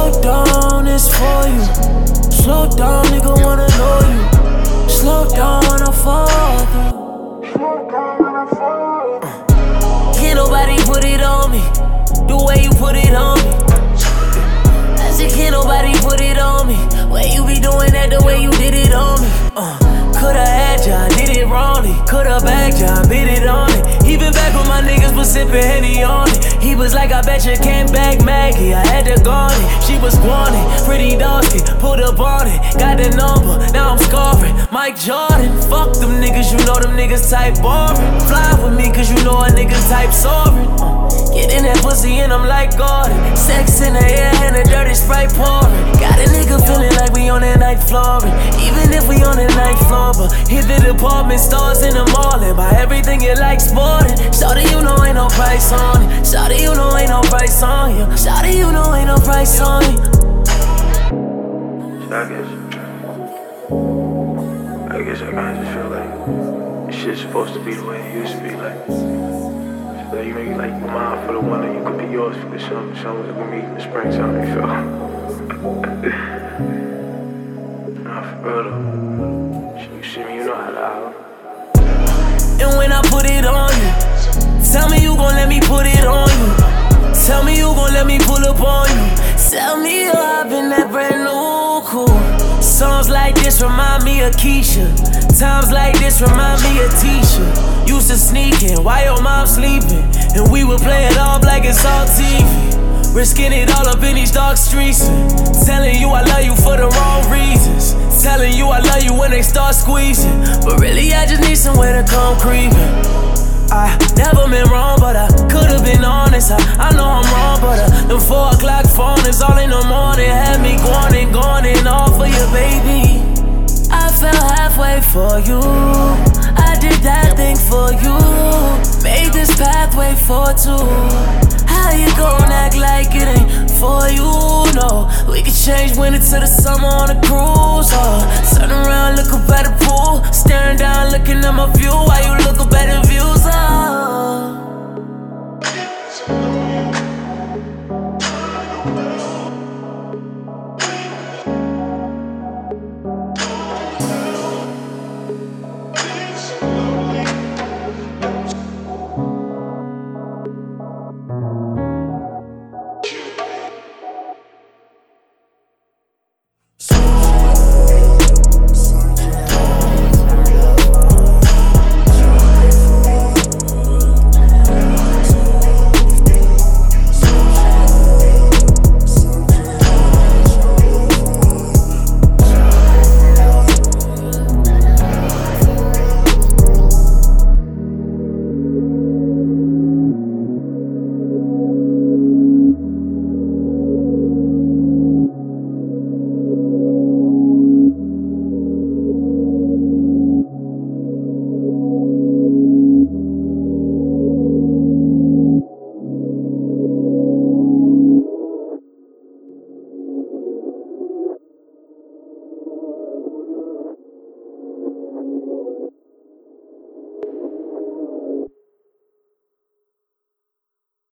Slow down, it's for you. Slow down, nigga wanna know you. Slow down when I fall through. Can't nobody put it on me the way you put it on me. I said can't nobody put it on me. Way you be doing that the way you did it on me. Coulda had ya, did it wrongly. Coulda bagged ya, bit it on it. Even back when my niggas was sippin' Henny on it. He was like, I bet you can't bag Maggie. I had to gone it, she was wanted. Pretty dusty, put up on it. Got the number, now I'm scoring. Mike Jordan, fuck them niggas, you know them niggas type boring. Fly with me cause you know a nigga type soaring. Get in that pussy and I'm like Gordon. Sex in the air and a dirty Sprite pouring. Got a nigga feeling like we on that night flooring. Even if we on that night floor, but hit the department stores in the mall and buy everything you like sporting. Shawty, you know ain't no price on it. Shawty, you know ain't no price on you. Shawty, you know ain't no price on you. I guess I kinda just feel like this shit's supposed to be the way it used to be. Like you make like your mind for the one that you could be yours for the summer with me in the springtime, you feel? Nah, for real though. You see me, you know how to holler. And when I put it on you, tell me you gon' let me put it on you. Tell me you gon' let me pull up on you. Tell me you're hopping that brand new cool. Songs like this remind me of Keisha. Times like this remind me of Tisha. Used to sneak in while your mom sleeping, and we would play it off like it's all TV. Risking it all up in these dark streets, telling you I love you for the wrong reasons. Telling you I love you when they start squeezing, but really I just need somewhere to come creeping. I never been wrong, but I could've been honest. I know I'm wrong, but them 4 o'clock phone is all in the morning. Had me going and all for you, baby. I fell halfway for you. I did that thing for you. Made this pathway for two. How you gon' act like it ain't for you? No, we could change winter to the summer on a cruise. Turn around, look up at the pool. Staring down, looking at my view while you look up at the views. Oh.